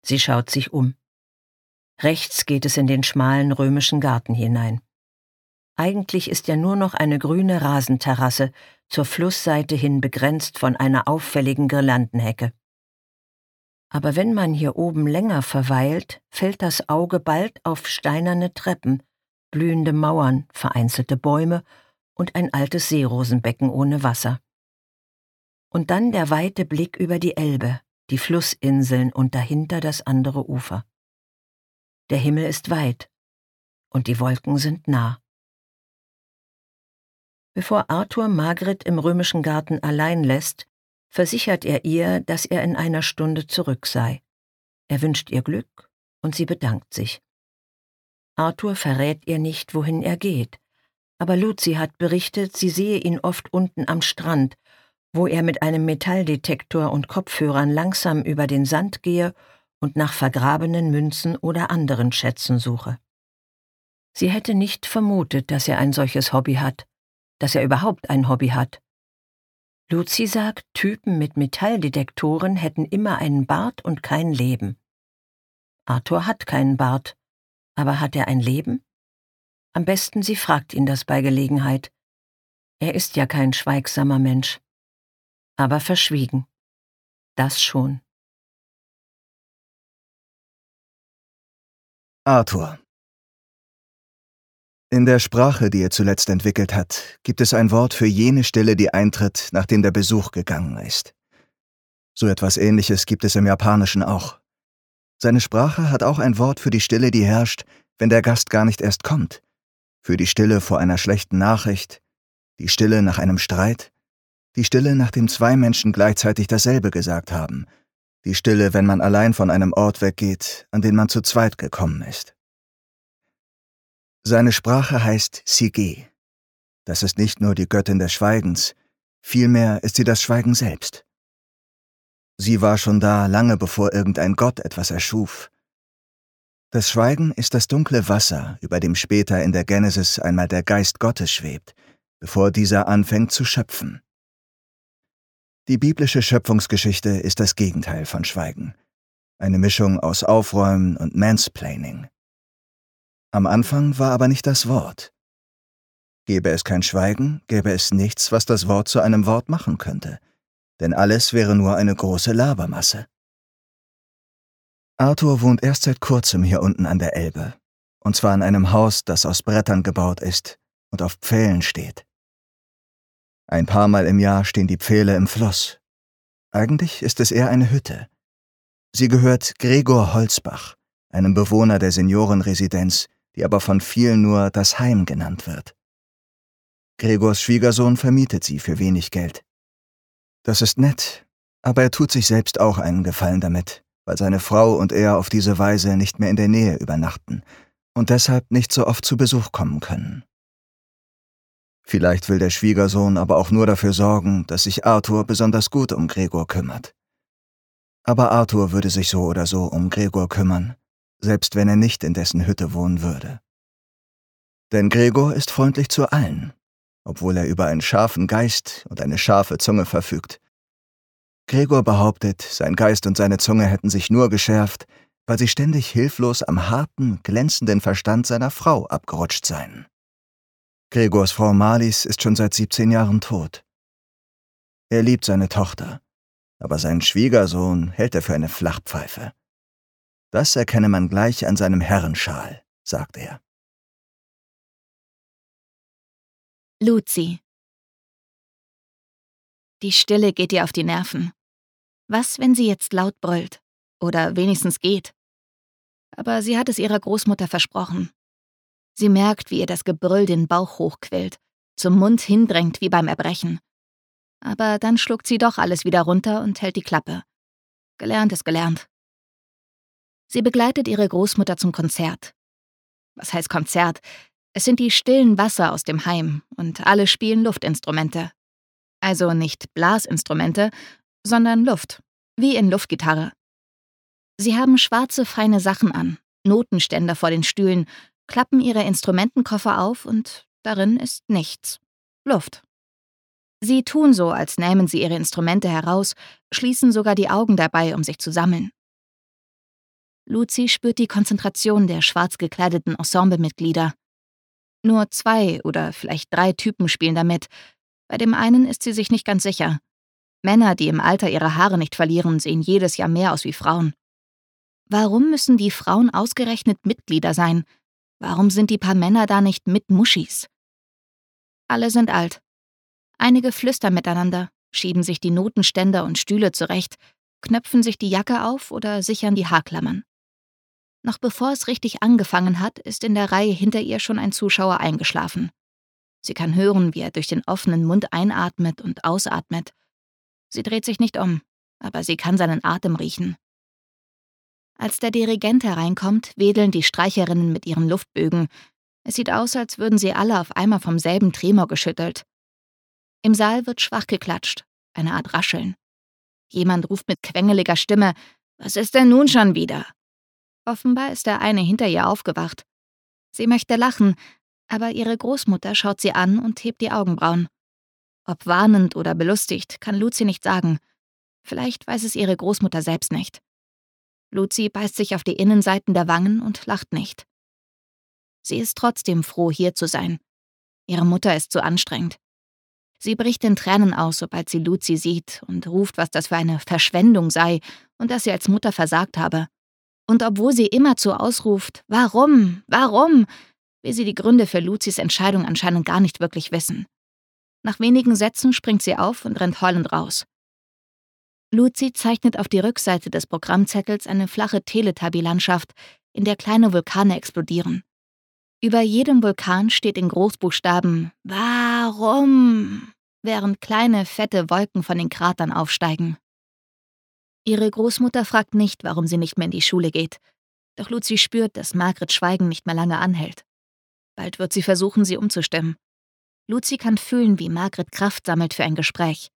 Sie schaut sich um. Rechts geht es in den schmalen römischen Garten hinein. Eigentlich ist er nur noch eine grüne Rasenterrasse, zur Flussseite hin begrenzt von einer auffälligen Girlandenhecke. Aber wenn man hier oben länger verweilt, fällt das Auge bald auf steinerne Treppen, blühende Mauern, vereinzelte Bäume und ein altes Seerosenbecken ohne Wasser. Und dann der weite Blick über die Elbe, die Flussinseln und dahinter das andere Ufer. Der Himmel ist weit und die Wolken sind nah. Bevor Arthur Margret im römischen Garten allein lässt, versichert er ihr, dass er in einer Stunde zurück sei. Er wünscht ihr Glück und sie bedankt sich. Arthur verrät ihr nicht, wohin er geht, aber Lucy hat berichtet, sie sehe ihn oft unten am Strand, wo er mit einem Metalldetektor und Kopfhörern langsam über den Sand gehe und nach vergrabenen Münzen oder anderen Schätzen suche. Sie hätte nicht vermutet, dass er ein solches Hobby hat, dass er überhaupt ein Hobby hat. Lucy sagt, Typen mit Metalldetektoren hätten immer einen Bart und kein Leben. Arthur hat keinen Bart, aber hat er ein Leben? Am besten, sie fragt ihn das bei Gelegenheit. Er ist ja kein schweigsamer Mensch. Aber verschwiegen. Das schon. Arthur. In der Sprache, die er zuletzt entwickelt hat, gibt es ein Wort für jene Stille, die eintritt, nachdem der Besuch gegangen ist. So etwas Ähnliches gibt es im Japanischen auch. Seine Sprache hat auch ein Wort für die Stille, die herrscht, wenn der Gast gar nicht erst kommt, für die Stille vor einer schlechten Nachricht, die Stille nach einem Streit, die Stille, nachdem zwei Menschen gleichzeitig dasselbe gesagt haben, die Stille, wenn man allein von einem Ort weggeht, an den man zu zweit gekommen ist. Seine Sprache heißt Sige. Das ist nicht nur die Göttin des Schweigens, vielmehr ist sie das Schweigen selbst. Sie war schon da, lange bevor irgendein Gott etwas erschuf. Das Schweigen ist das dunkle Wasser, über dem später in der Genesis einmal der Geist Gottes schwebt, bevor dieser anfängt zu schöpfen. Die biblische Schöpfungsgeschichte ist das Gegenteil von Schweigen, eine Mischung aus Aufräumen und Mansplaining. Am Anfang war aber nicht das Wort. Gäbe es kein Schweigen, gäbe es nichts, was das Wort zu einem Wort machen könnte, denn alles wäre nur eine große Labermasse. Arthur wohnt erst seit kurzem hier unten an der Elbe, und zwar in einem Haus, das aus Brettern gebaut ist und auf Pfählen steht. Ein paar Mal im Jahr stehen die Pfähle im Fluss. Eigentlich ist es eher eine Hütte. Sie gehört Gregor Holzbach, einem Bewohner der Seniorenresidenz, die aber von vielen nur das Heim genannt wird. Gregors Schwiegersohn vermietet sie für wenig Geld. Das ist nett, aber er tut sich selbst auch einen Gefallen damit, weil seine Frau und er auf diese Weise nicht mehr in der Nähe übernachten und deshalb nicht so oft zu Besuch kommen können. Vielleicht will der Schwiegersohn aber auch nur dafür sorgen, dass sich Arthur besonders gut um Gregor kümmert. Aber Arthur würde sich so oder so um Gregor kümmern, selbst wenn er nicht in dessen Hütte wohnen würde. Denn Gregor ist freundlich zu allen, obwohl er über einen scharfen Geist und eine scharfe Zunge verfügt. Gregor behauptet, sein Geist und seine Zunge hätten sich nur geschärft, weil sie ständig hilflos am harten, glänzenden Verstand seiner Frau abgerutscht seien. Gregors Frau Marlies ist schon seit 17 Jahren tot. Er liebt seine Tochter, aber seinen Schwiegersohn hält er für eine Flachpfeife. Das erkenne man gleich an seinem Herrenschal, sagt er. Lucy. Die Stille geht ihr auf die Nerven. Was, wenn sie jetzt laut brüllt? Oder wenigstens geht? Aber sie hat es ihrer Großmutter versprochen. Sie merkt, wie ihr das Gebrüll den Bauch hochquillt, zum Mund hindrängt wie beim Erbrechen. Aber dann schluckt sie doch alles wieder runter und hält die Klappe. Gelernt ist gelernt. Sie begleitet ihre Großmutter zum Konzert. Was heißt Konzert? Es sind die stillen Wasser aus dem Heim und alle spielen Luftinstrumente. Also nicht Blasinstrumente, sondern Luft, wie in Luftgitarre. Sie haben schwarze, feine Sachen an, Notenständer vor den Stühlen, klappen ihre Instrumentenkoffer auf und darin ist nichts. Luft. Sie tun so, als nähmen sie ihre Instrumente heraus, schließen sogar die Augen dabei, um sich zu sammeln. Luzi spürt die Konzentration der schwarz gekleideten Ensemblemitglieder. Nur 2 oder vielleicht 3 Typen spielen damit. Bei dem einen ist sie sich nicht ganz sicher. Männer, die im Alter ihre Haare nicht verlieren, sehen jedes Jahr mehr aus wie Frauen. Warum müssen die Frauen ausgerechnet Mitglieder sein? Warum sind die paar Männer da nicht Mitmuschis? Alle sind alt. Einige flüstern miteinander, schieben sich die Notenständer und Stühle zurecht, knöpfen sich die Jacke auf oder sichern die Haarklammern. Noch bevor es richtig angefangen hat, ist in der Reihe hinter ihr schon ein Zuschauer eingeschlafen. Sie kann hören, wie er durch den offenen Mund einatmet und ausatmet. Sie dreht sich nicht um, aber sie kann seinen Atem riechen. Als der Dirigent hereinkommt, wedeln die Streicherinnen mit ihren Luftbögen. Es sieht aus, als würden sie alle auf einmal vom selben Tremor geschüttelt. Im Saal wird schwach geklatscht, eine Art Rascheln. Jemand ruft mit quengeliger Stimme: »Was ist denn nun schon wieder?« Offenbar ist der eine hinter ihr aufgewacht. Sie möchte lachen, aber ihre Großmutter schaut sie an und hebt die Augenbrauen. Ob warnend oder belustigt, kann Luzi nicht sagen. Vielleicht weiß es ihre Großmutter selbst nicht. Luzi beißt sich auf die Innenseiten der Wangen und lacht nicht. Sie ist trotzdem froh, hier zu sein. Ihre Mutter ist zu anstrengend. Sie bricht in Tränen aus, sobald sie Luzi sieht und ruft, was das für eine Verschwendung sei und dass sie als Mutter versagt habe. Und obwohl sie immerzu ausruft, »Warum? Warum?«, will sie die Gründe für Luzis Entscheidung anscheinend gar nicht wirklich wissen. Nach wenigen Sätzen springt sie auf und rennt heulend raus. Luzi zeichnet auf die Rückseite des Programmzettels eine flache Teletubby-Landschaft, in der kleine Vulkane explodieren. Über jedem Vulkan steht in Großbuchstaben »Warum?«, während kleine, fette Wolken von den Kratern aufsteigen. Ihre Großmutter fragt nicht, warum sie nicht mehr in die Schule geht. Doch Luzi spürt, dass Margrets Schweigen nicht mehr lange anhält. Bald wird sie versuchen, sie umzustimmen. Luzi kann fühlen, wie Margret Kraft sammelt für ein Gespräch.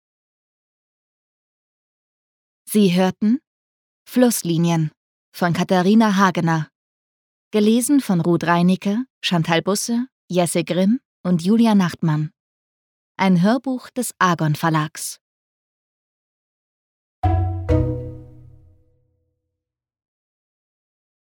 Sie hörten Flusslinien von Katharina Hagener. Gelesen von Ruth Reinicke, Chantal Busse, Jesse Grimm und Julia Nachtmann. Ein Hörbuch des Argon Verlags.